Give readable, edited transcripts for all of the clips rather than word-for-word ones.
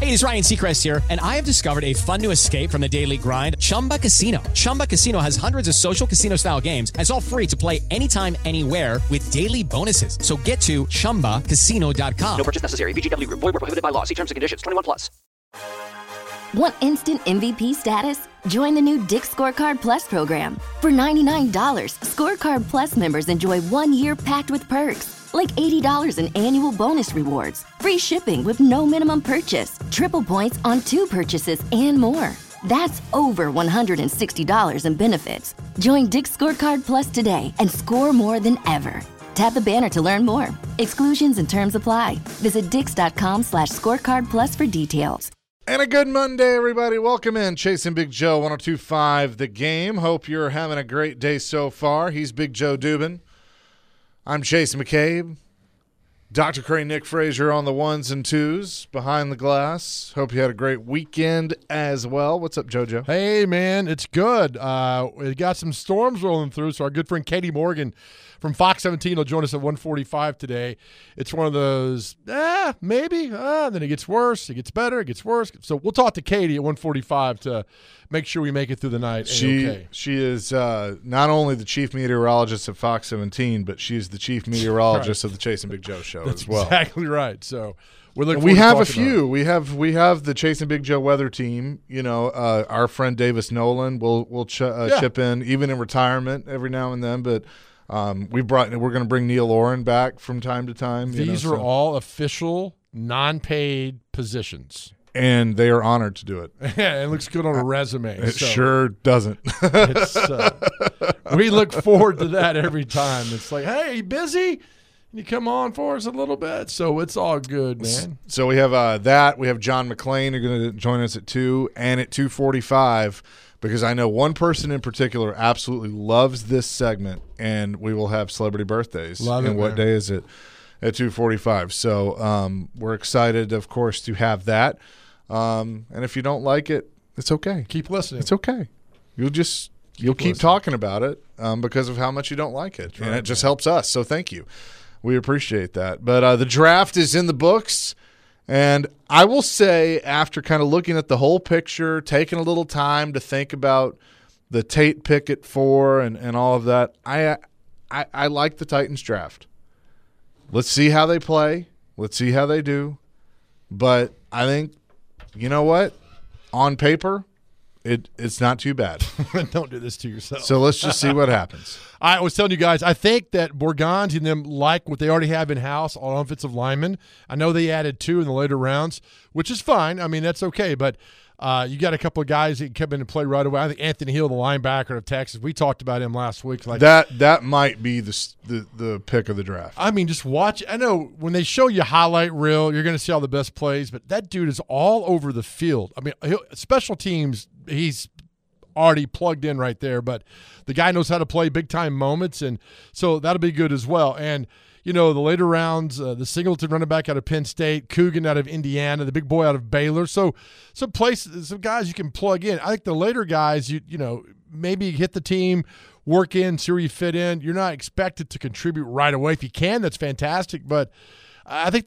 Hey, it's Ryan Seacrest here, and I have discovered a fun new escape from the daily grind, Chumba Casino. Chumba Casino has hundreds of social casino-style games, and it's all free to play anytime, anywhere with daily bonuses. So get to ChumbaCasino.com. No purchase necessary. VGW Group. Void where prohibited by law. See terms and conditions. 21 plus. Want instant MVP status? Join the new Dick's Scorecard Plus program. For $99, Scorecard Plus members enjoy 1 year packed with perks, like $80 in annual bonus rewards, free shipping with no minimum purchase, triple points on 2 purchases, and more. That's over $160 in benefits. Join Dick's Scorecard Plus today and score more than ever. Tap the banner to learn more. Exclusions and terms apply. Visit dix.com/scorecardplus for details. And a good Monday, everybody. Welcome in. Chasing Big Joe, 102.5 The Game. Hope you're having a great day so far. He's Big Joe Dubin. I'm Chase McCabe. Dr. Cray, Nick Frazier on the ones and twos behind the glass. Hope you had a great weekend as well. What's up, JoJo? Hey, man, it's good. We got some storms rolling through, so our good friend Katie Morgan from Fox 17 will join us at 1:45 today. It's one of those, maybe, then it gets worse, it gets better, it gets worse. So we'll talk to Katie at 1:45 to make sure we make it through the night. She is not only the chief meteorologist at Fox 17, but she's the chief meteorologist of the Chasing Big Joe show as well. Exactly right. So we're looking. We have a few. We have the Chasing Big Joe weather team. You know, our friend Davis Nolan will chip in, even in retirement every now and then. But we're going to bring Neil Oren back from time to time. These are all official, non-paid positions. And they are honored to do it. Yeah, it looks good on a resume. It sure doesn't. We look forward to that every time. It's like, hey, you busy? Can you come on for us a little bit? So it's all good, man. So we have that. We have John McClain who's going to join us at 2 and at 2:45 because I know one person in particular absolutely loves this segment, and we will have celebrity birthdays. Love it, what man. day is it? At 2:45. So we're excited, of course, to have that. And if you don't like it, it's okay. Keep listening. It's okay. You'll keep talking about it because of how much you don't like it. Right, and it just helps us. So thank you. We appreciate that. But the draft is in the books. And I will say, after kind of looking at the whole picture, taking a little time to think about the Tate pick at 4 and all of that, I like the Titans draft. Let's see how they play. Let's see how they do. But I think, you know what? On paper, it's not too bad. Don't do this to yourself. So let's just see what happens. I was telling you guys, I think that Borgans and them like what they already have in-house on offensive linemen. I know they added 2 in the later rounds, which is fine. I mean, that's okay. But you got a couple of guys that come in and play right away. I think Anthony Hill, the linebacker of Texas, we talked about him last week. Like that might be the pick of the draft. I mean, just watch. I know when they show you highlight reel, you're going to see all the best plays, but that dude is all over the field. I mean, special teams, he's already plugged in right there, but the guy knows how to play big-time moments, and so that'll be good as well. And you know, the later rounds, the Singleton running back out of Penn State, Coogan out of Indiana, the big boy out of Baylor. So some guys you can plug in. I think the later guys, you know, maybe hit the team, work in, see where you fit in. You're not expected to contribute right away. If you can, that's fantastic. But I think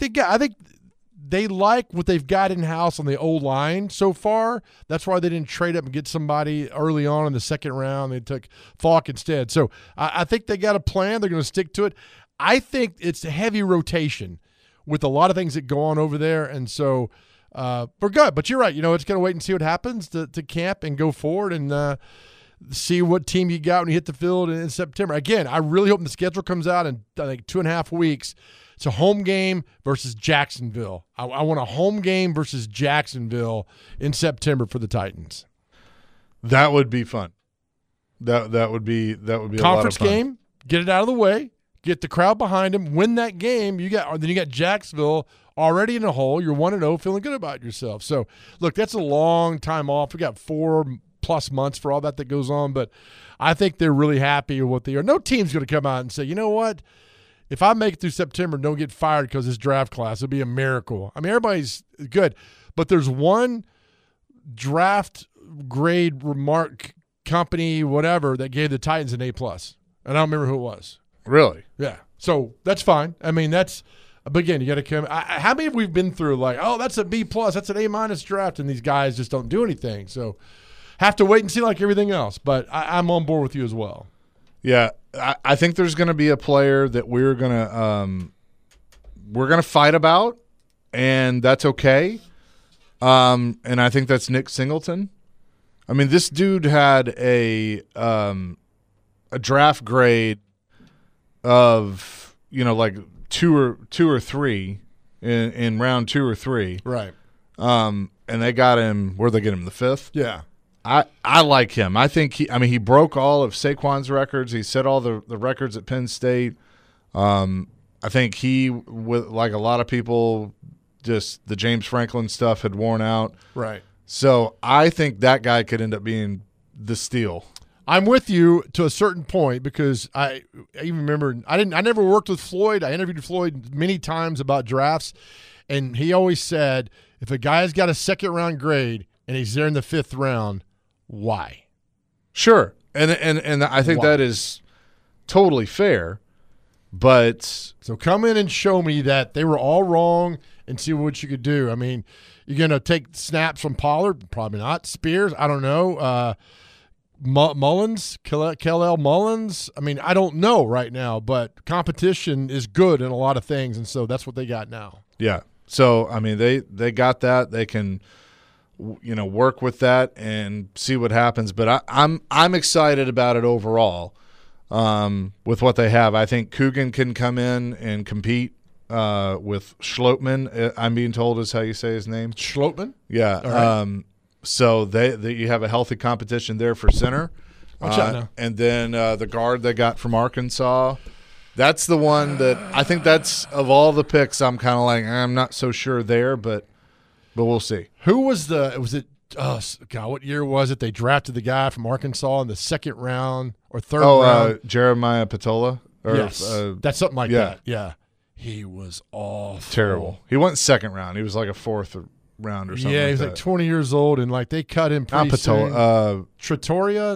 they like what they've got in-house on the O-line so far. That's why they didn't trade up and get somebody early on in the second round. They took Falk instead. So I think they got a plan. They're going to stick to it. I think it's a heavy rotation with a lot of things that go on over there, and so we're good. But you're right. You know, it's going to wait and see what happens to camp and go forward and see what team you got when you hit the field in September. Again, I really hope the schedule comes out in, I think, 2.5 weeks. It's a home game versus Jacksonville. I want a home game versus Jacksonville in September for the Titans. That would be fun. That would be a lot of fun. Conference game, get it out of the way. Get the crowd behind him, win that game. Then you got Jacksonville already in a hole. You're 1-0, feeling good about yourself. So, look, that's a long time off. We got 4+ months for all that goes on, but I think they're really happy with what they are. No team's going to come out and say, you know what? If I make it through September and don't get fired because this draft class, it'll be a miracle. I mean, everybody's good, but there's one draft grade remark company, whatever, that gave the Titans an A+. And I don't remember who it was. Really? Yeah. So that's fine. I mean, that's But again, you got to come. How many have we been through? Like, oh, that's a B plus, that's an A- draft, and these guys just don't do anything. So, have to wait and see like everything else. But I'm on board with you as well. Yeah, I think there's going to be a player that we're gonna fight about, and that's okay. And I think that's Nick Singleton. I mean, this dude had a draft grade of like 2 or 3 in round 2 or 3, right? And they got him. Where'd they get him? The 5th. Yeah. I like him. I think he broke all of Saquon's records. He set all the records at Penn State. I think he, with like a lot of people, just the James Franklin stuff had worn out. Right. So I think that guy could end up being the steal. I'm with you to a certain point because I even remember I never worked with Floyd. I interviewed Floyd many times about drafts, and he always said if a guy's got a second round grade and he's there in the 5th round, why? Sure, and I think that is totally fair. But so come in and show me that they were all wrong and see what you could do. I mean, you're going to take snaps from Pollard? Probably not. Spears? I don't know. Mullins? Kal-El Mullins? I mean, I don't know right now, but competition is good in a lot of things, and so that's what they got now. Yeah. So, I mean, they got that. They can work with that and see what happens. But I'm excited about it overall with what they have. I think Coogan can come in and compete with Schlotman. I'm being told is how you say his name. Schlotman? Yeah. Right. So you have a healthy competition there for center. Watch out now. And then the guard they got from Arkansas. That's the one that I think that's of all the picks. I'm kind of like I'm not so sure there, but we'll see. Who was what year was it? They drafted the guy from Arkansas in the 2nd round or 3rd round. Jeremiah Patola. Yes, that's something like that. Yeah, he was awful. Terrible. He went 2nd round. He was like a 4th round or something. Yeah, he was like 20 years old, and like they cut him pretty soon. Trattoria?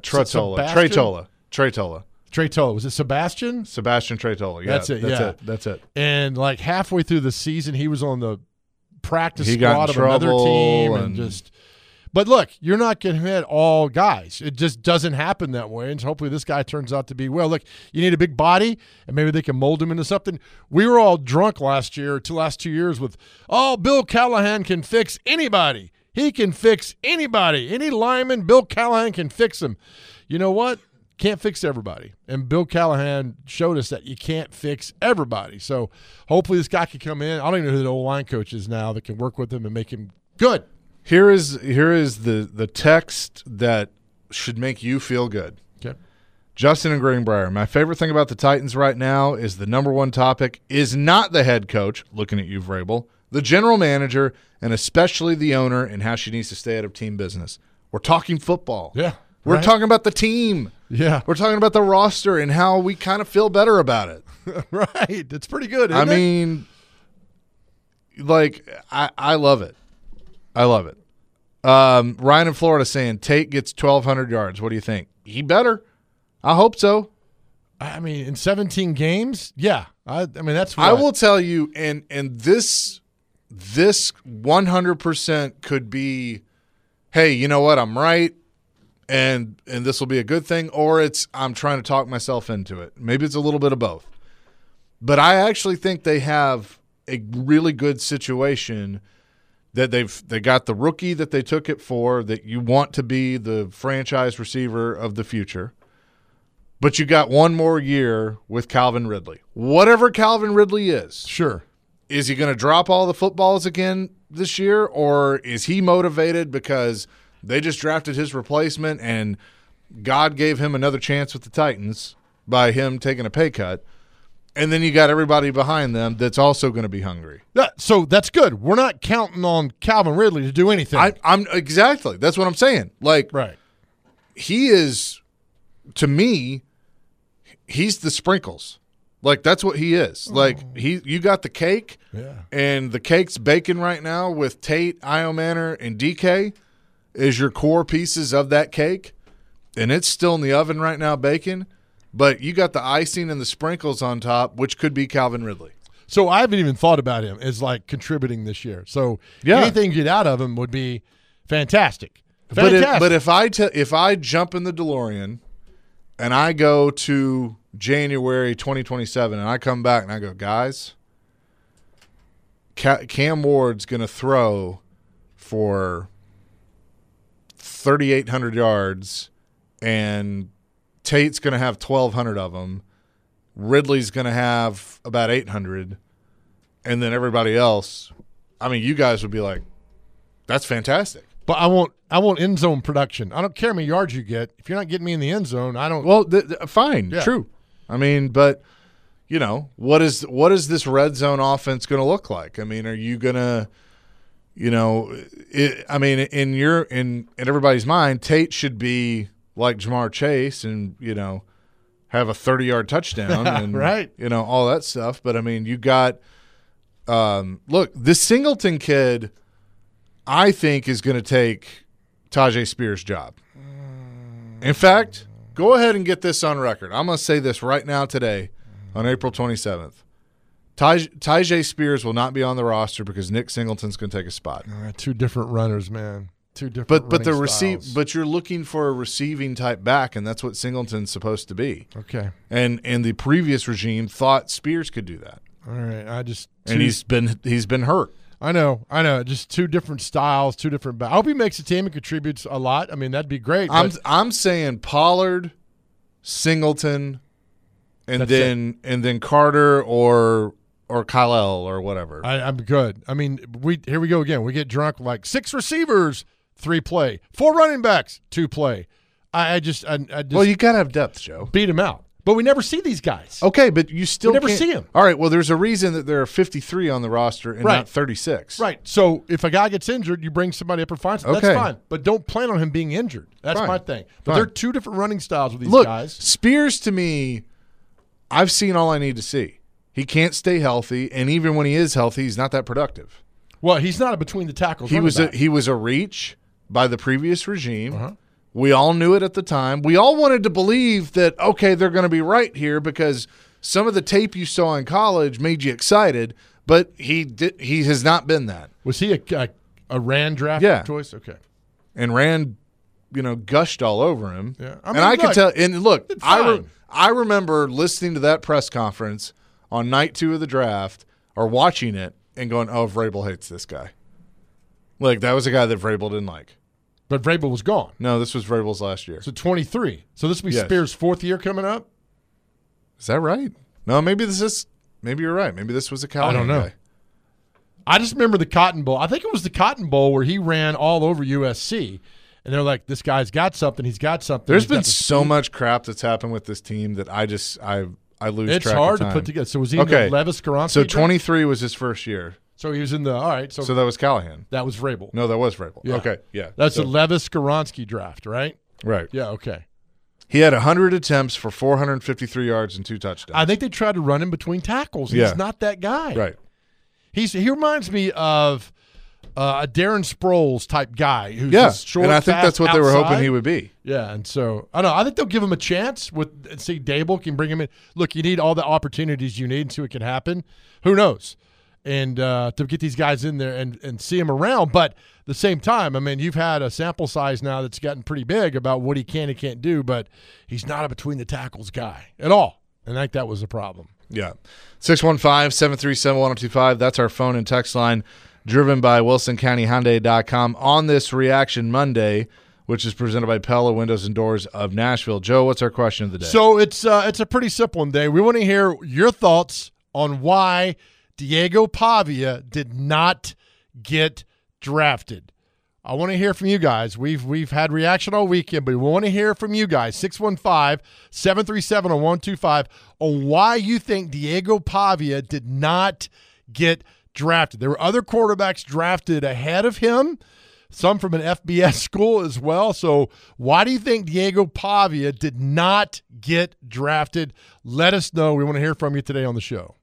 Tretola. Was it Sebastian? Sebastian Tretola. Yeah, that's it. And like halfway through the season, he was on the practice squad of another team, and just. But look, you're not going to hit all guys. It just doesn't happen that way. And hopefully this guy turns out to be well. Look, you need a big body, and maybe they can mold him into something. We were all drunk last 2 years with, Bill Callahan can fix anybody. He can fix anybody. Any lineman, Bill Callahan can fix him. You know what? Can't fix everybody. And Bill Callahan showed us that you can't fix everybody. So hopefully this guy can come in. I don't even know who the O-line coach is now that can work with him and make him good. Here is the text that should make you feel good. Okay. Justin and Greenbrier, my favorite thing about the Titans right now is the number one topic is not the head coach, looking at you, Vrabel, the general manager, and especially the owner and how she needs to stay out of team business. We're talking football. Yeah. We're talking about the team. Yeah. We're talking about the roster and how we kind of feel better about it. Right. It's pretty good, isn't I mean, like, I love it. I love it. Ryan in Florida saying Tate gets 1,200 yards. What do you think? He better. I hope so. I mean, in 17 games, yeah. I mean, that's what I will tell you, and this 100% could be, hey, you know what? I'm right, and this will be a good thing, or it's I'm trying to talk myself into it. Maybe it's a little bit of both. But I actually think they have a really good situation that they got the rookie that they took it for, that you want to be the franchise receiver of the future. But you got one more year with Calvin Ridley. Whatever Calvin Ridley is. Sure. Is he going to drop all the footballs again this year, or is he motivated because they just drafted his replacement and God gave him another chance with the Titans by him taking a pay cut? And then you got everybody behind them that's also going to be hungry. So that's good. We're not counting on Calvin Ridley to do anything. I'm exactly. That's what I'm saying. Like, right. He is, to me, he's the sprinkles. Like, that's what he is. Like, you got the cake, and the cake's baking right now with Tate, Io Manor, and DK is your core pieces of that cake, and it's still in the oven right now baking. But you got the icing and the sprinkles on top, which could be Calvin Ridley. So I haven't even thought about him as like contributing this year. So anything you get out of him would be fantastic. But if I jump in the DeLorean and I go to January 2027 and I come back and I go, guys, Cam Ward's going to throw for 3,800 yards and Tate's going to have 1,200 of them. Ridley's going to have about 800. And then everybody else, I mean, you guys would be like, that's fantastic. But I want end zone production. I don't care how many yards you get. If you're not getting me in the end zone, I don't. Well, fine, true. I mean, but you know, what is this red zone offense going to look like? I mean, are you going to, you know, in everybody's mind, Tate should be like Jamar Chase and, you know, have a 30-yard touchdown and right. You know, all that stuff. But I mean, you got look, this Singleton kid, I think, is going to take Tyjae Spears' job. In fact, go ahead and get this on record. I'm going to say this right now today on April 27th. Tyjae Spears will not be on the roster because Nick Singleton's going to take a spot. Two different runners, man. Two different but you're looking for a receiving type back, and that's what Singleton's supposed to be. Okay. And the previous regime thought Spears could do that. All right. He's been hurt. I know. Just two different styles, two different. I hope he makes a team and contributes a lot. I mean, that'd be great. I'm saying Pollard, Singleton, and then Carter or Kyle or whatever. I'm good. I mean, here we go again. We get drunk like 6 receivers, 3 play, 4 running backs, 2 play. I just well, you gotta have depth, Joe. Beat them out. But we never see these guys. Okay, but you still never see them. All right, well, there's a reason that there are 53 on the roster and not 36. Right. So if a guy gets injured, you bring somebody up and find something. That's fine. But don't plan on him being injured. That's my thing. But they're two different running styles with these guys. Spears, to me, I've seen all I need to see. He can't stay healthy, and even when he is healthy, he's not that productive. Well, he's not a between the tackles. He was a reach by the previous regime. Uh-huh. We all knew it at the time. We all wanted to believe that, okay, they're going to be right here because some of the tape you saw in college made you excited, but he has not been that. Was he a Rand draft choice? Okay. And Rand, gushed all over him. Yeah. I could tell. And look, I remember listening to that press conference on night 2 of the draft or watching it and going, oh, Vrabel hates this guy. Like, that was a guy that Vrabel didn't like. But Vrabel was gone. No, this was Vrabel's last year. So 23. So this will be Spears' 4th year coming up? Is that right? No, maybe you're right. Maybe this was a Callahan I don't know. guy. I just remember the Cotton Bowl. I think it was the Cotton Bowl where he ran all over USC. And they're like, this guy's got something. He's got something. There's been so much crap that's happened with this team that I lose track of time. It's hard to put together. So was he in the Levis Skaronski? So 23 was his first year. So he was in the – all right. So that was Callahan. That was Vrabel. No, that was Vrabel. Yeah. Okay, yeah. That's the Levis Skaronski draft, right? Right. Yeah, okay. He had 100 attempts for 453 yards and 2 touchdowns. I think they tried to run him between tackles. He's not that guy. Right. He reminds me of a Darren Sproles type guy who's just short, and I think that's what outside. They were hoping he would be. Yeah, and so I don't know. I think they'll give him a chance see Dable can bring him in. Look, you need all the opportunities you need and see what can happen. Who knows? And to get these guys in there and see him around. But at the same time, I mean, you've had a sample size now that's gotten pretty big about what he can and can't do, but he's not a between the tackles guy at all. And I think that was a problem. Yeah. 615-737-1025. That's our phone and text line, driven by WilsonCountyHyundai.com on this Reaction Monday, which is presented by Pella Windows and Doors of Nashville. Joe, what's our question of the day? So it's a pretty simple one day. We want to hear your thoughts on why Diego Pavia did not get drafted. I want to hear from you guys. We've had reaction all weekend, but we want to hear from you guys. 615-737-0125 on why you think Diego Pavia did not get drafted. There were other quarterbacks drafted ahead of him, some from an FBS school as well. So why do you think Diego Pavia did not get drafted? Let us know. We want to hear from you today on the show.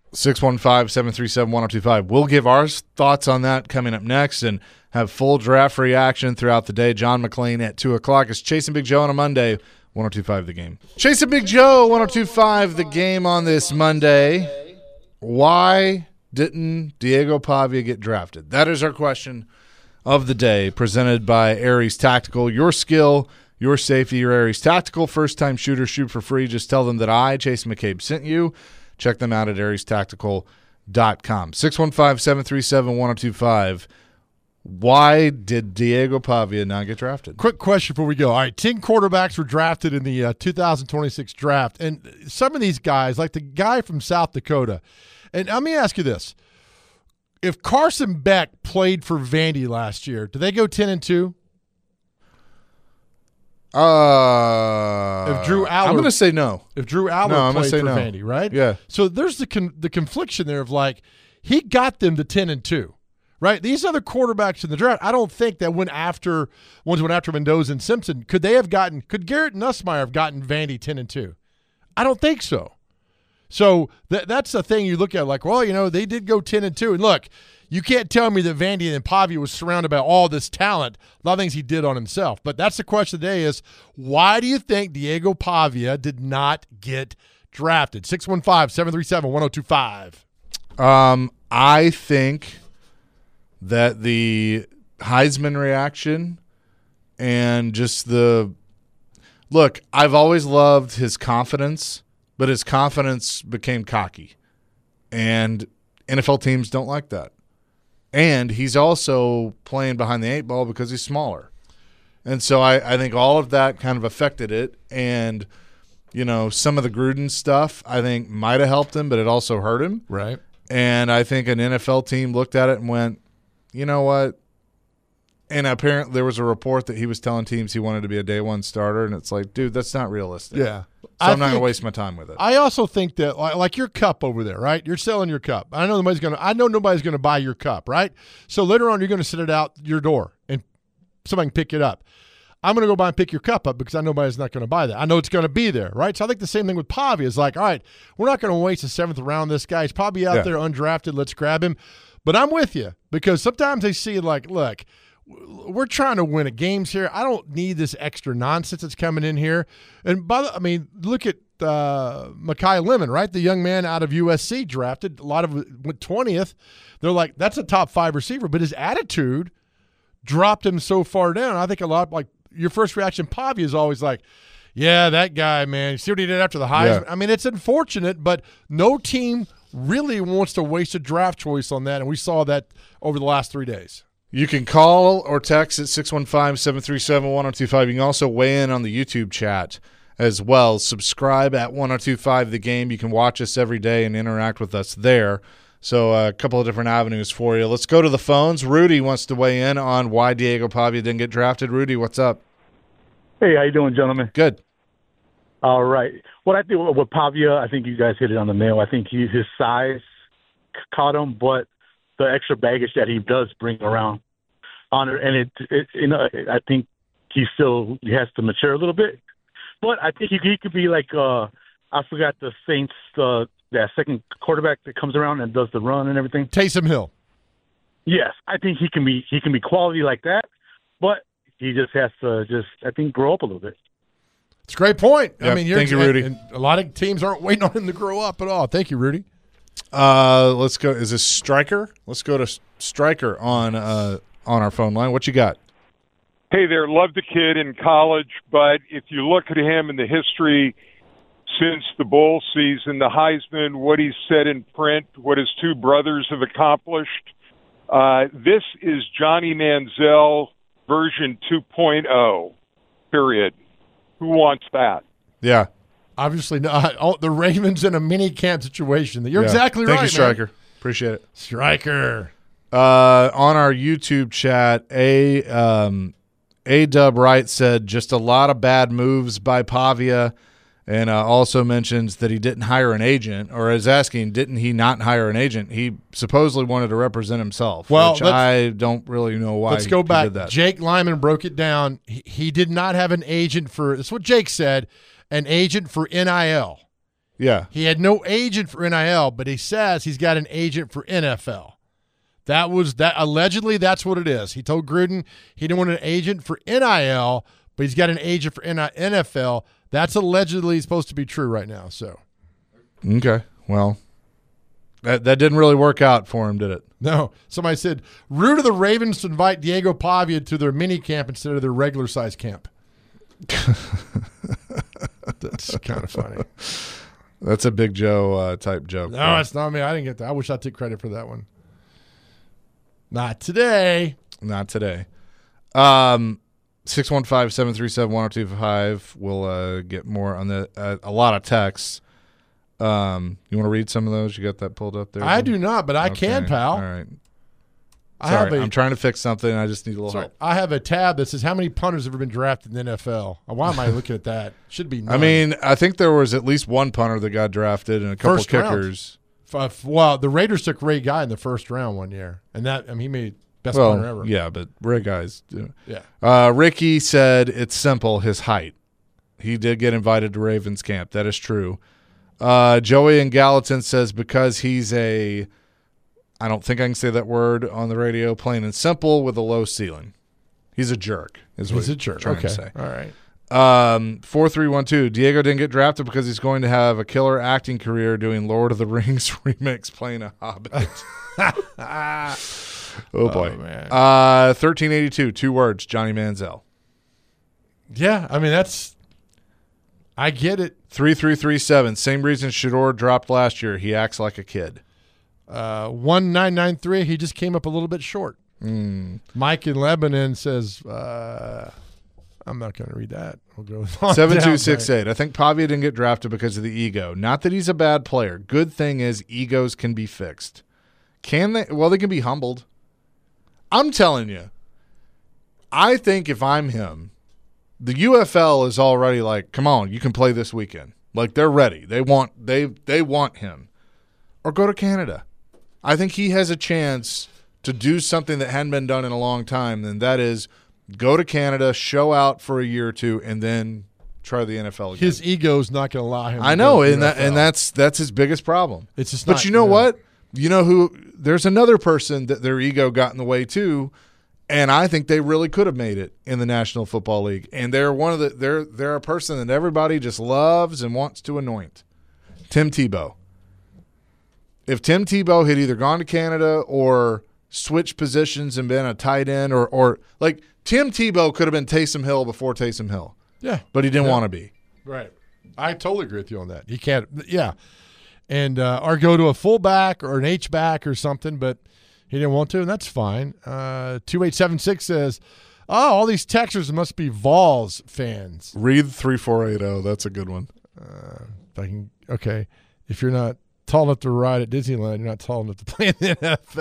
615-737-1025. We'll give our thoughts on that coming up next and have full draft reaction throughout the day. John McClain at 2 o'clock. It's Chasing Big Joe on a Monday, 102.5 The Game. Chasing Big Joe, 102.5 The Game on this Monday. why didn't Diego Pavia get drafted? That is our question of the day, presented by Aries Tactical. Your skill, your safety, your Aries Tactical. First-time shooters shoot for free. Just tell them that I, Chase McCabe, sent you. Check them out at ariestactical.com. 615-737-1025. Why did Diego Pavia not get drafted? Quick question before we go. All right, 10 quarterbacks were drafted in the 2026 draft. And some of these guys, like the guy from South Dakota, and let me ask you this. If Carson Beck played for Vandy last year, do they go 10-2? If Drew Aller, I'm going to say no. If Drew Aller played for Vandy, right? Yeah. So there's the confliction there of like he got them to 10-2, right? These other quarterbacks in the draft, I don't think that went after Mendoza and Simpson. Could Garrett Nussmeier have gotten Vandy 10-2? I don't think so. So that's the thing you look at like, well, they did go 10-2. And look, you can't tell me that Vandy and Pavia was surrounded by all this talent, a lot of things he did on himself. But that's the question today is, why do you think Diego Pavia did not get drafted? 615-737-1025. I think that the Heisman reaction and just look, I've always loved his confidence, but his confidence became cocky. And NFL teams don't like that. And he's also playing behind the 8 ball because he's smaller. And so I think all of that kind of affected it. And, some of the Gruden stuff I think might have helped him, but it also hurt him. Right. And I think an NFL team looked at it and went, you know what? And apparently there was a report that he was telling teams he wanted to be a day one starter. And it's like, dude, that's not realistic. Yeah. So I'm not going to waste my time with it. I also think that, like your cup over there, right? You're selling your cup. I know nobody's going to buy your cup, right? So later on, you're going to sit it out your door and somebody can pick it up. I'm going to go by and pick your cup up because I know nobody's not going to buy that. I know it's going to be there, right? So I think the same thing with Pavia is like, all right, we're not going to waste the 7th round. This guy, he's probably out there undrafted. Let's grab him. But I'm with you because sometimes they see like, look, we're trying to win at games here. I don't need this extra nonsense that's coming in here. And look at Mekhi Lemon, right? The young man out of USC drafted. A lot of it went 20th. They're like, that's a top 5 receiver, but his attitude dropped him so far down. I think a lot like your first reaction, Pavia, is always like, yeah, that guy, man. You see what he did after the Heisman? Yeah. I mean, it's unfortunate, but no team really wants to waste a draft choice on that, and we saw that over the last 3 days. You can call or text at 615-737-1025. You can also weigh in on the YouTube chat as well. Subscribe at 1025 The Game. You can watch us every day and interact with us there. So a couple of different avenues for you. Let's go to the phones. Rudy wants to weigh in on why Diego Pavia didn't get drafted. Rudy, what's up? Hey, how you doing, gentlemen? Good. All right. What I think with Pavia, I think you guys hit it on the nail. I think his size caught him, but the extra baggage that he does bring around on it, and I think he has to mature a little bit. But I think he could be like I forgot the Saints that second quarterback that comes around and does the run and everything. Taysom Hill. Yes, I think he can be quality like that, but he just has to I think grow up a little bit. It's a great point. Yep. I mean, thank you, Rudy. And a lot of teams aren't waiting on him to grow up at all. Thank you, Rudy. Let's go. Is this Stryker? Let's go to Stryker on our phone line. What you got? Hey there, loved the kid in college, but if you look at him in the history since the bowl season, the Heisman, what he's said in print, what his two brothers have accomplished, this is Johnny Manziel version 2.0, period. Who wants that? Yeah. Obviously not. The Ravens in a mini camp situation. You're exactly right, Thank you, Stryker. Appreciate it. Stryker. On our YouTube chat, A-Dub Wright said just a lot of bad moves by Pavia, and also mentions that he didn't hire an agent, or is asking, didn't he not hire an agent? He supposedly wanted to represent himself, which I don't really know why. Let's go back. Did that. Jake Lyman broke it down. He did not have an agent for – that's what Jake said, an agent for NIL. Yeah. He had no agent for NIL, but he says he's got an agent for NFL. Allegedly, that's what it is. He told Gruden he didn't want an agent for NIL, but he's got an agent for NFL. That's allegedly supposed to be true right now. So, okay, well, That didn't really work out for him, did it? No. Somebody said, rude of the Ravens to invite Diego Pavia to their mini camp instead of their regular size camp. That's kind of funny. That's a Big Joe type joke. No, it's not me. I didn't get that. I wish I took credit for that one. Not today. Not today. 615-737-1025. We'll get more on the a lot of texts. You want to read some of those? You got that pulled up there? I do not, but I can, pal. All right. Sorry, I'm trying to fix something. I just need a little help. I have a tab that says how many punters have ever been drafted in the NFL. Why am I looking at that? Should be none. I mean, I think there was at least one punter that got drafted and a couple First kickers. Well, the Raiders took Ray Guy in the first round one year, and he made best punter ever. Yeah, but Ray Guy's. Yeah. Ricky said it's simple. His height. He did get invited to Ravens camp. That is true. Joey in Gallatin says because he's I don't think I can say that word on the radio, plain and simple, with a low ceiling. He's a jerk. He's a jerk. Trying to say. All right. 4312. Diego didn't get drafted because he's going to have a killer acting career doing Lord of the Rings remix playing a hobbit. Oh boy. Oh, man. 1382. 2 words. Johnny Manziel. Yeah, I mean I get it. 3337. Same reason Shedeur dropped last year. He acts like a kid. 1993. He just came up a little bit short. Mike in Lebanon says, I'm not going to read that. We'll go with 7268. I think Pavia didn't get drafted because of the ego. Not that he's a bad player. Good thing is egos can be fixed. Can they? Well, they can be humbled. I'm telling you. I think if I'm him, the UFL is already like, come on, you can play this weekend. Like they're ready. They want him. Or go to Canada. I think he has a chance to do something that hadn't been done in a long time, and that is go to Canada, show out for a year or two, and then try the NFL again. His ego's not going to allow him. I know, and that's his biggest problem. It's just. But you know what? You know who? There's another person that their ego got in the way too, and I think they really could have made it in the National Football League. And they're they're a person that everybody just loves and wants to anoint. Tim Tebow. If Tim Tebow had either gone to Canada or switched positions and been a tight end or like Tim Tebow could have been Taysom Hill before Taysom Hill. Yeah. But he didn't want to be. Right. I totally agree with you on that. He can't – yeah. And or go to a fullback or an H-back or something, but he didn't want to, and that's fine. 2876 says, all these texters must be Vols fans. Read 3480. That's a good one. Okay. If you're not tall enough to ride at Disneyland, you're not tall enough to play in the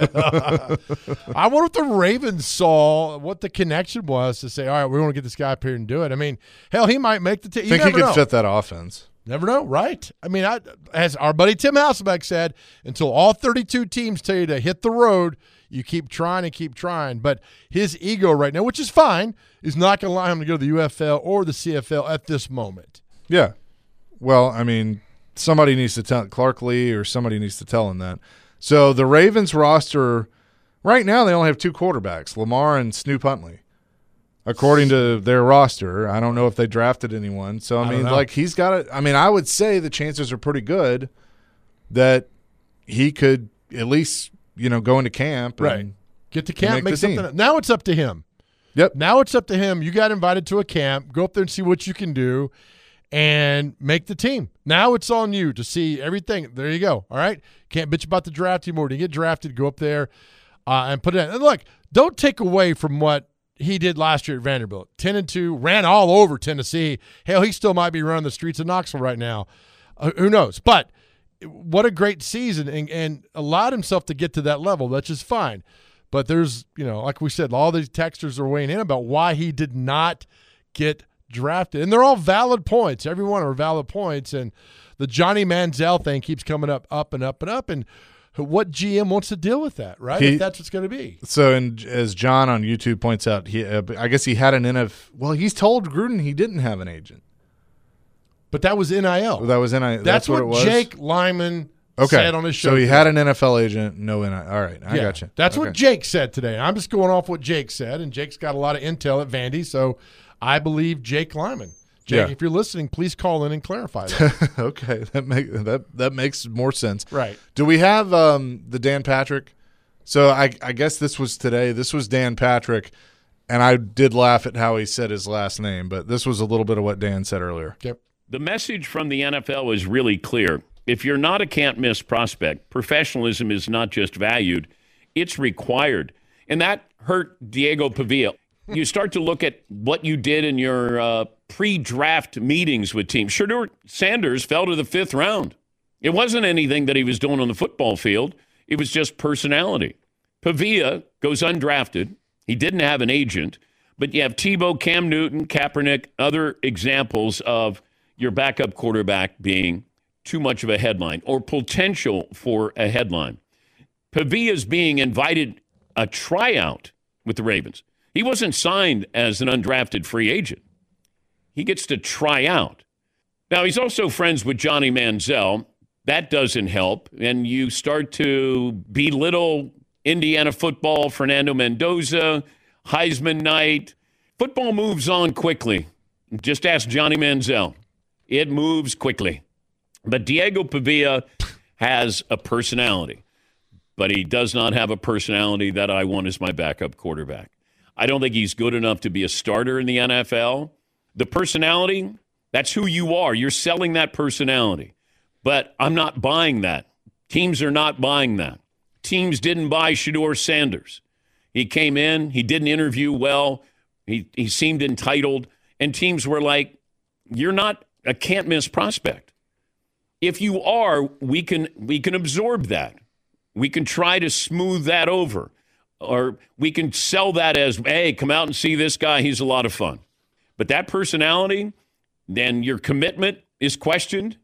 NFL. I wonder if the Ravens saw what the connection was to say, all right, we want to get this guy up here and do it. I mean, hell, he might make the team. I think he could fit that offense. Never know, right? I mean, as our buddy Tim Hasselbeck said, until all 32 teams tell you to hit the road, you keep trying and keep trying. But his ego right now, which is fine, is not going to allow him to go to the UFL or the CFL at this moment. Yeah. Well, I mean, somebody needs to tell Clark Lee or somebody needs to tell him that. So the Ravens roster, right now they only have 2 quarterbacks, Lamar and Snoop Huntley. According to their roster, I don't know if they drafted anyone. So, I mean, like he's got it. I mean, I would say the chances are pretty good that he could at least, go into camp. Right. Get to camp, make something. Now it's up to him. Yep. Now it's up to him. You got invited to a camp. Go up there and see what you can do and make the team. Now it's on you to see everything. There you go. All right? Can't bitch about the draft anymore. To get drafted, go up there and put it in. And look, don't take away from what he did last year at Vanderbilt. 10-2, ran all over Tennessee. Hell, he still might be running the streets of Knoxville right now. Who knows? But what a great season and allowed himself to get to that level. That's just fine. But there's, like we said, all these texters are weighing in about why he did not get drafted. And they're all valid points. Every one are valid points. And the Johnny Manziel thing keeps coming up and up and up. And what GM wants to deal with that, right? If that's what's going to be. So, as John on YouTube points out, I guess he had an well, he's told Gruden he didn't have an agent. But that was NIL. That was NIL. That's what it was? Jake Lyman said on his show. So he had an NFL agent, no NIL. All right, I got you. That's what Jake said today. I'm just going off what Jake said, and Jake's got a lot of intel at Vandy, so I believe Jake Lyman. Jake, Yeah. if you're listening, please call in and clarify that. Okay, that makes more sense. Right. Do we have the Dan Patrick? So I guess this was today. This was Dan Patrick, and I did laugh at how he said his last name, but this was a little bit of what Dan said earlier. Yep. The message from the NFL is really clear. If you're not a can't-miss prospect, professionalism is not just valued, it's required. And that hurt Diego Pavia. You start to look at what you did in your pre-draft meetings with teams. Shedeur Sanders fell to the 5th round. It wasn't anything that he was doing on the football field. It was just personality. Pavia goes undrafted. He didn't have an agent. But you have Tebow, Cam Newton, Kaepernick, other examples of your backup quarterback being too much of a headline or potential for a headline. Pavia's being invited a tryout with the Ravens. He wasn't signed as an undrafted free agent. He gets to try out. Now, he's also friends with Johnny Manziel. That doesn't help. And you start to belittle Indiana football, Fernando Mendoza, Heisman night. Football moves on quickly. Just ask Johnny Manziel. It moves quickly. But Diego Pavia has a personality. But he does not have a personality that I want as my backup quarterback. I don't think he's good enough to be a starter in the NFL. The personality, that's who you are. You're selling that personality. But I'm not buying that. Teams are not buying that. Teams didn't buy Shedeur Sanders. He came in. He didn't interview well. He seemed entitled. And teams were like, you're not a can't-miss prospect. If you are, we can absorb that. We can try to smooth that over. Or we can sell that as, hey, come out and see this guy. He's a lot of fun. But that personality, then your commitment is questioned.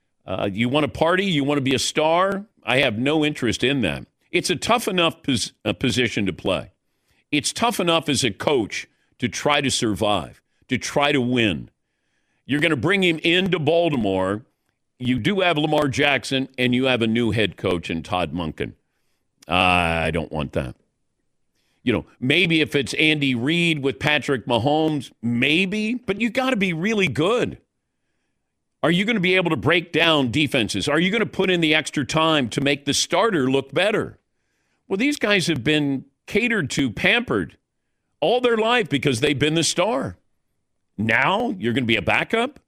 You want to party? You want to be a star? I have no interest in that. It's a tough enough position to play. It's tough enough as a coach to try to survive, to try to win. You're going to bring him into Baltimore. You do have Lamar Jackson, and you have a new head coach in Todd Monken. I don't want that. You know, maybe if it's Andy Reid with Patrick Mahomes, maybe, but you got to be really good. Are you going to be able to break down defenses? Are you going to put in the extra time to make the starter look better? Well, these guys have been catered to, pampered all their life because they've been the star. Now you're going to be a backup?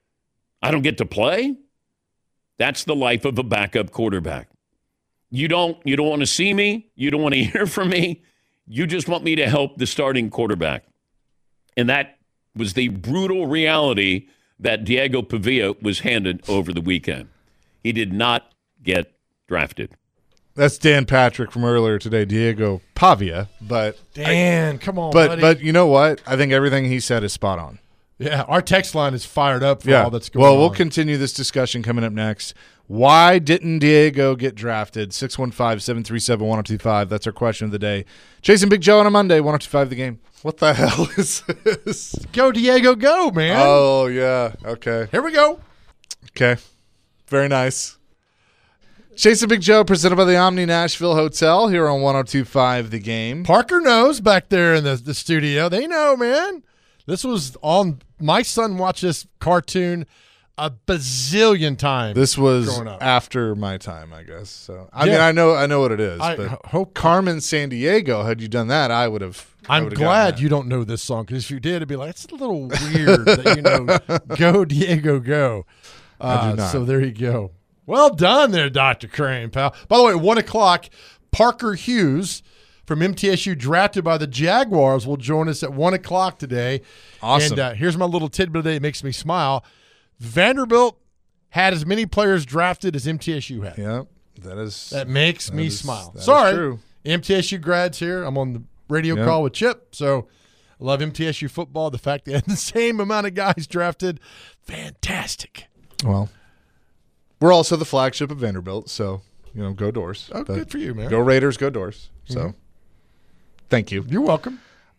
I don't get to play? That's the life of a backup quarterback. You don't want to see me. You don't want to hear from me. You just want me to help the starting quarterback. And that was the brutal reality that Diego Pavia was handed over the weekend. He did not get drafted. That's Dan Patrick from earlier today, Diego Pavia. But Dan, come on, buddy. But you know what? I think everything he said is spot on. Yeah, our text line is fired up for all that's going on. Well, we'll continue this discussion coming up next. Why didn't Diego get drafted? 615-737-1025. That's our question of the day. Chasing Big Joe on a Monday, 1025 The Game. What the hell is this? Go, Diego, go, man. Oh, yeah. Okay. Here we go. Okay. Very nice. Chasing Big Joe, presented by the Omni Nashville Hotel here on 1025 The Game. Parker knows back there in the studio. They know, man. This was on – my son watched this cartoon a bazillion times. This was growing up. after my time, I guess. So I mean, I know what it is. I hope Carmen Sandiego, had you done that, I would have. I'm glad you don't know this song, because if you did, it'd be like, it's a little weird that you know Go, Diego, Go. I do not. So there you go. Well done there, Dr. Crane, pal. By the way, 1 o'clock, Parker Hughes from MTSU, drafted by the Jaguars, will join us at 1 o'clock today. Awesome. And here's my little tidbit today. It makes me smile. Vanderbilt had as many players drafted as MTSU had. Yep, that makes me smile. Sorry, true. MTSU grads here. I'm on the radio call with Chip, so I love MTSU football. The fact they had the same amount of guys drafted, fantastic. Well, we're also the flagship of Vanderbilt, so go Doors. Oh, good for you, man. Go Raiders, go Doors. So, thank you. You're welcome.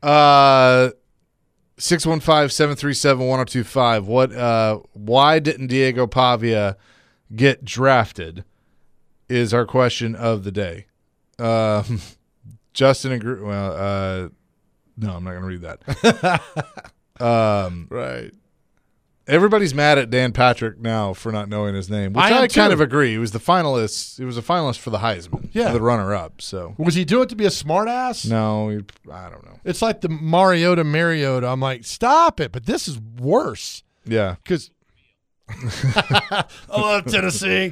615-737-1025. Why didn't Diego Pavia get drafted is our question of the day. Justin and no, I'm not going to read that. Right. Everybody's mad at Dan Patrick now for not knowing his name, which I kind of agree. He was the finalist. He was a finalist for the Heisman, the runner-up. So was he doing it to be a smartass? No, I don't know. It's like the Mariota. I'm like, stop it! But this is worse. Yeah, because I love Tennessee.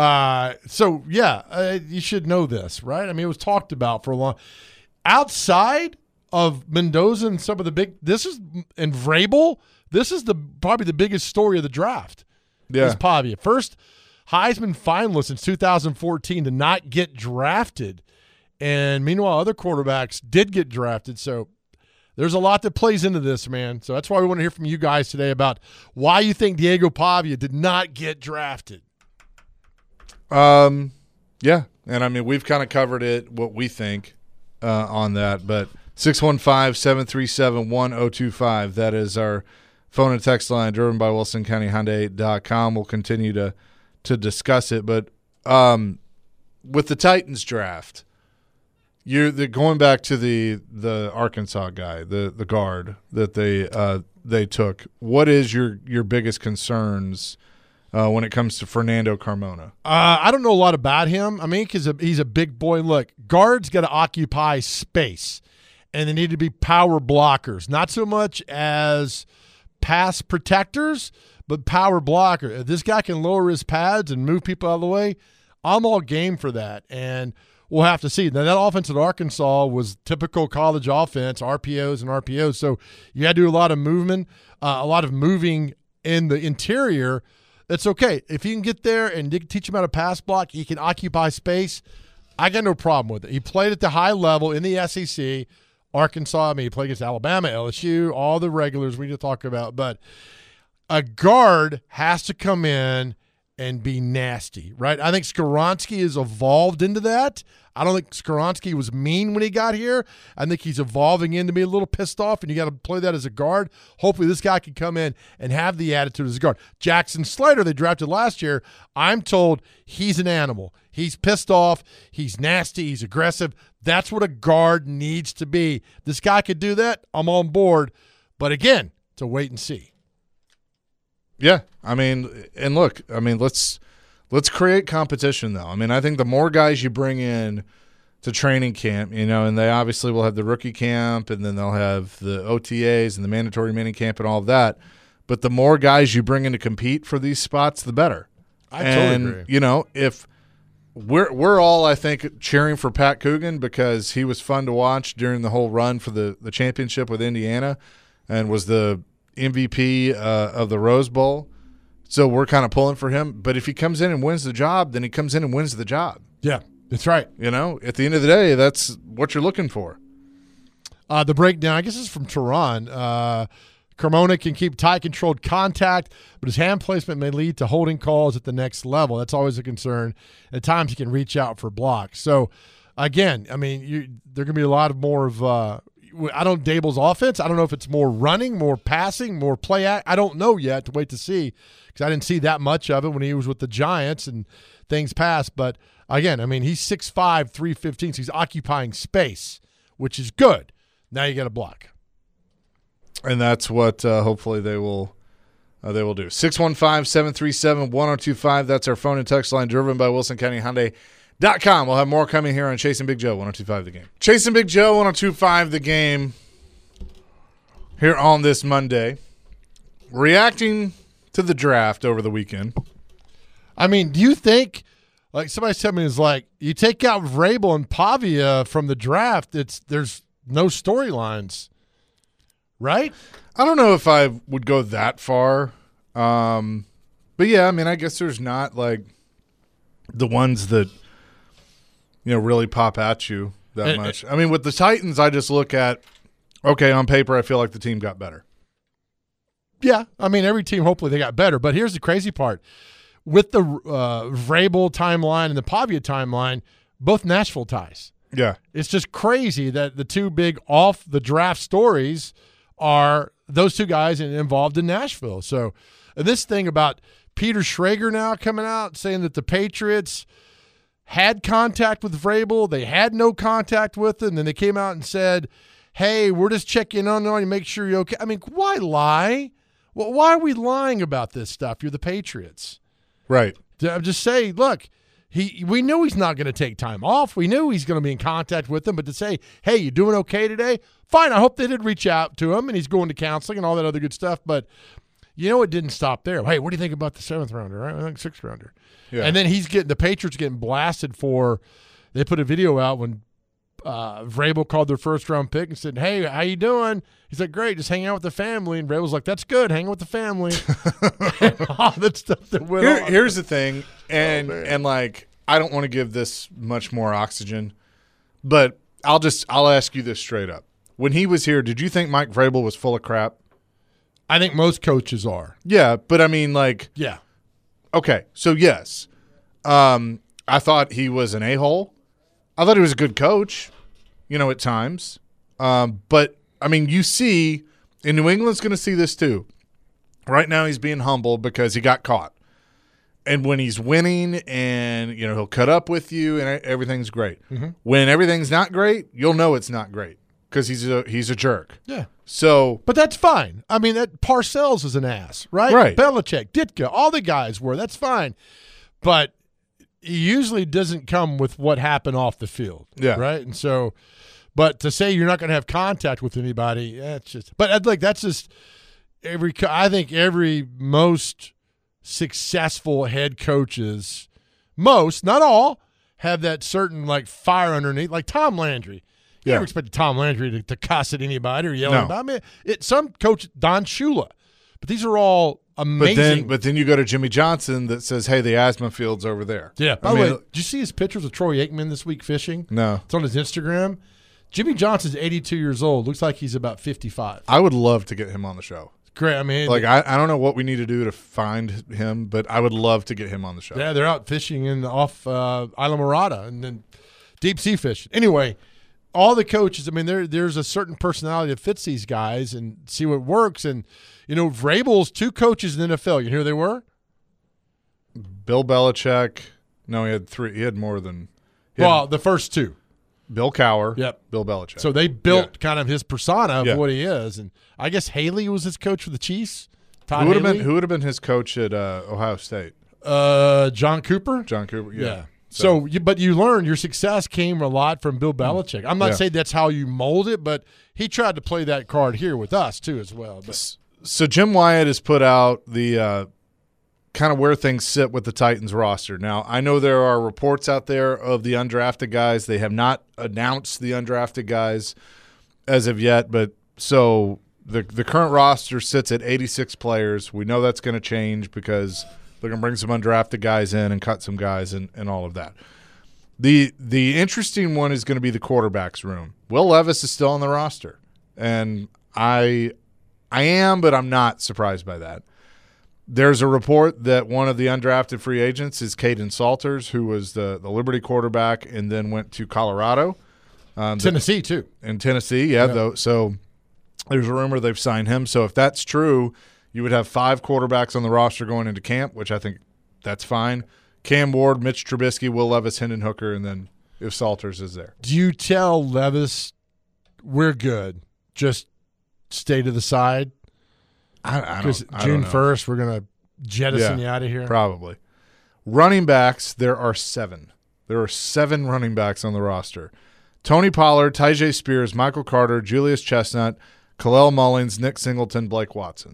You should know this, right? I mean, it was talked about for a long. Outside of Mendoza and some of the big, and Vrabel. This is probably the biggest story of the draft. Yeah. Is Pavia. First Heisman finalist in 2014 to not get drafted. And meanwhile, other quarterbacks did get drafted. So there's a lot that plays into this, man. So that's why we want to hear from you guys today about why you think Diego Pavia did not get drafted. Yeah. And I mean, we've kind of covered it, what we think on that. But 615-737-1025, that is our phone and text line, driven by WilsonCountyHyundai.com. We'll continue to discuss it. But with the Titans draft, going back to the Arkansas guy, the guard that they took. What is your biggest concerns when it comes to Fernando Carmona? I don't know a lot about him. I mean, because he's a big boy. Look, guards got to occupy space, and they need to be power blockers, not so much as pass protectors, but power blocker. If this guy can lower his pads and move people out of the way, I'm all game for that. And we'll have to see. Now, that offense at Arkansas was typical college offense, RPOs and RPOs. So you had to do a lot of movement, a lot of moving in the interior. It's okay. If you can get there and teach him how to pass block, he can occupy space. I got no problem with it. He played at the high level in the SEC. Arkansas, I mean, he played against Alabama, LSU, all the regulars we need to talk about. But a guard has to come in and be nasty, right? I think Skoronski has evolved into that. I don't think Skoronski was mean when he got here. I think he's evolving into be a little pissed off, and you got to play that as a guard. Hopefully this guy can come in and have the attitude as a guard. Jackson Slater, they drafted last year, I'm told he's an animal. He's pissed off. He's nasty. He's aggressive. That's what a guard needs to be. This guy could do that. I'm on board. But again, it's a wait and see. Yeah, I mean, and look, I mean, let's create competition, though. I mean, I think the more guys you bring in to training camp, and they obviously will have the rookie camp, and then they'll have the OTAs and the mandatory mini camp and all of that. But the more guys you bring in to compete for these spots, the better. I totally agree. If we're all, I think, cheering for Pat Coogan because he was fun to watch during the whole run for the championship with Indiana and was the MVP of the Rose Bowl. So we're kind of pulling for him. But if he comes in and wins the job, then he comes in and wins the job. Yeah, that's right. At the end of the day, that's what you're looking for. The breakdown, I guess this is from Tehran. Carmona can keep tight, controlled contact, but his hand placement may lead to holding calls at the next level. That's always a concern. At times he can reach out for blocks. So, again, I mean, there going to be a lot of more of I don't Dable's offense. I don't know if it's more running, more passing, more play act. I don't know yet. To wait to see, because I didn't see that much of it when he was with the Giants and things passed. But again, I mean, he's 6'5", 315, so he's occupying space, which is good. Now you got to block, and that's what hopefully they will do. 615-737-1025. That's our phone and text line, driven by WilsonCountyHyundai.com. We'll have more coming here on Chasing Big Joe, 102.5 The Game. Chasing Big Joe, 102.5 The Game, here on this Monday. Reacting to the draft over the weekend. I mean, do you think, like somebody said to me, is like, you take out Vrabel and Pavia from the draft, there's no storylines, right? I don't know if I would go that far. But yeah, I mean, I guess there's not like the ones that really pop at you that much. I mean, with the Titans, I just look at, okay, on paper, I feel like the team got better. Yeah, I mean, every team, hopefully they got better. But here's the crazy part. With the Vrabel timeline and the Pavia timeline, both Nashville ties. Yeah. It's just crazy that the two big off-the-draft stories are those two guys involved in Nashville. So this thing about Peter Schrager now coming out saying that the Patriots had contact with Vrabel, they had no contact with him, and then they came out and said, hey, we're just checking on you, make sure you're okay. I mean, why lie? Well, why are we lying about this stuff? You're the Patriots. Right. I'm just saying, look, we knew he's not going to take time off. We knew he's going to be in contact with them. But to say, hey, you doing okay today? Fine. I hope they did reach out to him, and he's going to counseling and all that other good stuff. But, it didn't stop there. Hey, what do you think about the 7th rounder? I think 6th rounder. Yeah. And then the Patriots getting blasted for, they put a video out when Vrabel called their first-round pick and said, hey, how you doing? He's like, great, just hanging out with the family. And Vrabel's like, that's good, hanging with the family. And all that stuff that went on. Here's the thing, and I don't want to give this much more oxygen, but I'll ask you this straight up. When he was here, did you think Mike Vrabel was full of crap? I think most coaches are. Yeah, but I mean, yeah. Okay, so yes. I thought he was an a-hole. I thought he was a good coach, at times. But, I mean, you see, and New England's going to see this too. Right now he's being humble because he got caught. And when he's winning and, he'll cut up with you and everything's great. Mm-hmm. When everything's not great, you'll know it's not great because he's a jerk. Yeah. So, but that's fine. I mean, that Parcells is an ass, right? Right. Belichick, Ditka, all the guys were. That's fine. But he usually doesn't come with what happened off the field. Yeah. Right? And so, but to say you're not going to have contact with anybody, that's just – but that's just I think every most successful head coaches, most, not all, have that certain, fire underneath, like Tom Landry. You never expected Tom Landry to cuss at anybody or yell at anybody. I mean, some coach, Don Shula. But these are all amazing. But then you go to Jimmy Johnson that says, hey, the asthma field's over there. Yeah. By the way, did you see his pictures of Troy Aikman this week fishing? No. It's on his Instagram. Jimmy Johnson's 82 years old. Looks like he's about 55. I would love to get him on the show. Great. I mean, I don't know what we need to do to find him, but I would love to get him on the show. Yeah, they're out fishing off Isla Morada and then deep sea fishing. Anyway, all the coaches, I mean, there's a certain personality that fits these guys and see what works. And, Vrabel's 2 coaches in the NFL. You know who they were? Bill Belichick. No, he had 3. He had more than – the first 2. Bill Cowher. Yep. Bill Belichick. So they built kind of his persona of what he is. And I guess Haley was his coach for the Chiefs. Todd Haley. Who would have been his coach at Ohio State? John Cooper? John Cooper, yeah. But you learn your success came a lot from Bill Belichick. I'm not saying that's how you mold it, but he tried to play that card here with us too as well. But. So Jim Wyatt has put out the kind of where things sit with the Titans roster. Now, I know there are reports out there of the undrafted guys. They have not announced the undrafted guys as of yet, but so the current roster sits at 86 players. We know that's going to change because they're going to bring some undrafted guys in and cut some guys and all of that. The interesting one is going to be the quarterbacks room. Will Levis is still on the roster, and I am, but I'm not surprised by that. There's a report that one of the undrafted free agents is Caden Salters, who was the Liberty quarterback and then went to Colorado. Tennessee, too. In Tennessee, though. So there's a rumor they've signed him. So if that's true, you would have 5 quarterbacks on the roster going into camp, which I think that's fine. Cam Ward, Mitch Trubisky, Will Levis, Hendon Hooker, and then if Salters is there. Do you tell Levis, we're good, just stay to the side? Because June 1st, we're going to jettison you out of here? Probably. Running backs, there are 7. There are 7 running backs on the roster. Tony Pollard, Tyjae Spears, Michael Carter, Julius Chestnut, Khalil Mullins, Nick Singleton, Blake Watson.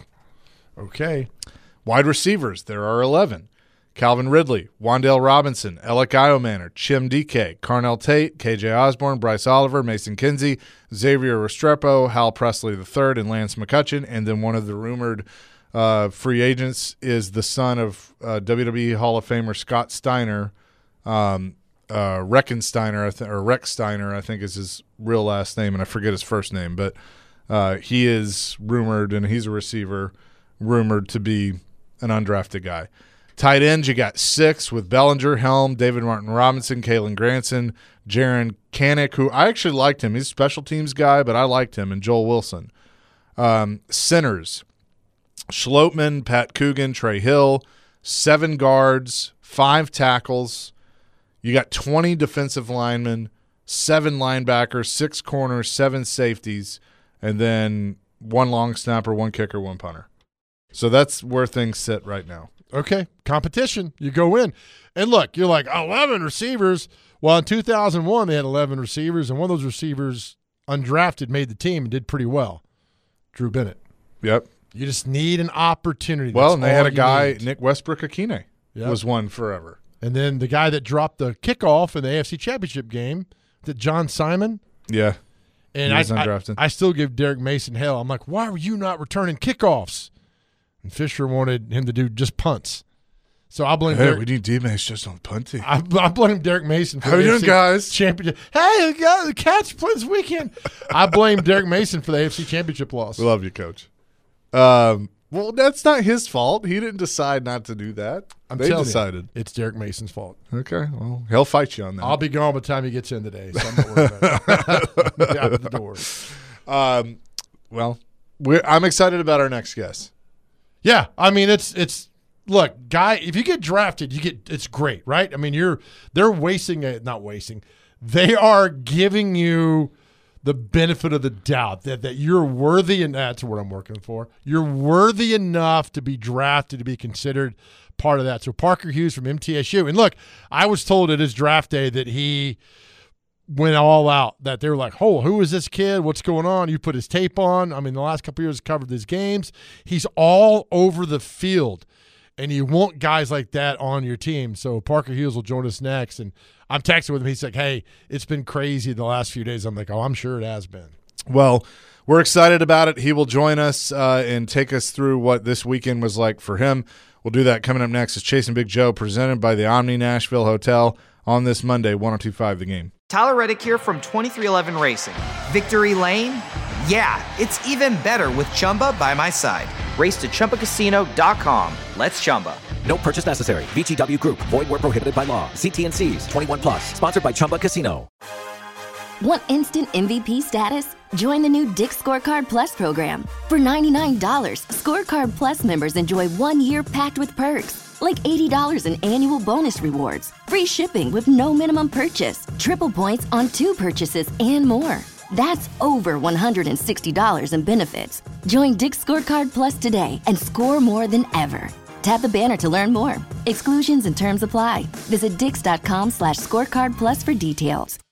Okay. Wide receivers, there are 11. Calvin Ridley, Wan'Dale Robinson, Alec Iomanner, Chim DK, Carnell Tate, KJ Osborne, Bryce Oliver, Mason Kinsey, Xavier Restrepo, Hal Presley III, and Lance McCutcheon. And then one of the rumored free agents is the son of WWE Hall of Famer Scott Steiner, Reckensteiner, or Rex Steiner, I think is his real last name, and I forget his first name. But he is rumored, and he's a receiver, rumored to be an undrafted guy. Tight ends, you got 6 with Bellinger, Helm, David Martin Robinson, Kalen Granson, Jaron Kanik, who I actually liked him. He's a special teams guy, but I liked him, and Joel Wilson. Centers, Schlotman, Pat Coogan, Trey Hill, 7 guards, 5 tackles. You got 20 defensive linemen, 7 linebackers, 6 corners, 7 safeties, and then 1 long snapper, 1 kicker, 1 punter. So that's where things sit right now. Okay, competition. You go in. And look, you're like, 11 receivers. Well, in 2001, they had 11 receivers, and one of those receivers, undrafted, made the team and did pretty well. Drew Bennett. Yep. You just need an opportunity. Well, That's and they all had a you guy, need. Nick Westbrook-Akine, was one forever. And then the guy that dropped the kickoff in the AFC Championship game, that John Simon. Yeah. And He was undrafted. I still give Derek Mason hell. I'm like, why were you not returning kickoffs? And Fisher wanted him to do just punts. So I blame Derek. We need D-Mace just on punting. I blame Derek Mason for How the you doing, AFC guys? Championship. Hey, the Cats play this weekend. I blame Derek Mason for the AFC Championship loss. We love you, Coach. Well, that's not his fault. He didn't decide not to do that. They telling decided. you, it's Derek Mason's fault. Okay, well, he'll fight you on that. I'll be gone by the time he gets in today, so I'm not worried about it. Out the door. Well, I'm excited about our next guest. Yeah, I mean it's look, guy. If you get drafted, it's great, right? I mean they're not wasting. They are giving you the benefit of the doubt that you're worthy, and that's what I'm working for. You're worthy enough to be drafted, to be considered part of that. So Parker Hughes from MTSU, and look, I was told at his draft day that he went all out, that they were like, oh, who is this kid? What's going on? You put his tape on. I mean, the last couple of years covered his games. He's all over the field, and you want guys like that on your team. So Parker Hughes will join us next, and I'm texting with him. He's like, hey, it's been crazy the last few days. I'm like, oh, I'm sure it has been. Well, we're excited about it. He will join us and take us through what this weekend was like for him. We'll do that coming up next. It's Chasing Big Joe, presented by the Omni Nashville Hotel on this Monday, 102.5 The Game. Tyler Reddick here from 2311 Racing. Victory Lane? Yeah, it's even better with Chumba by my side. Race to ChumbaCasino.com. Let's Chumba. No purchase necessary. VGW Group. Void where prohibited by law. See T&Cs. 21+. Sponsored by Chumba Casino. Want instant MVP status? Join the new Dick's Scorecard Plus program. For $99, Scorecard Plus members enjoy 1 year packed with perks, like $80 in annual bonus rewards, free shipping with no minimum purchase, triple points on 2 purchases, and more. That's over $160 in benefits. Join Dick's Scorecard Plus today and score more than ever. Tap the banner to learn more. Exclusions and terms apply. Visit dix.com/scorecard plus for details.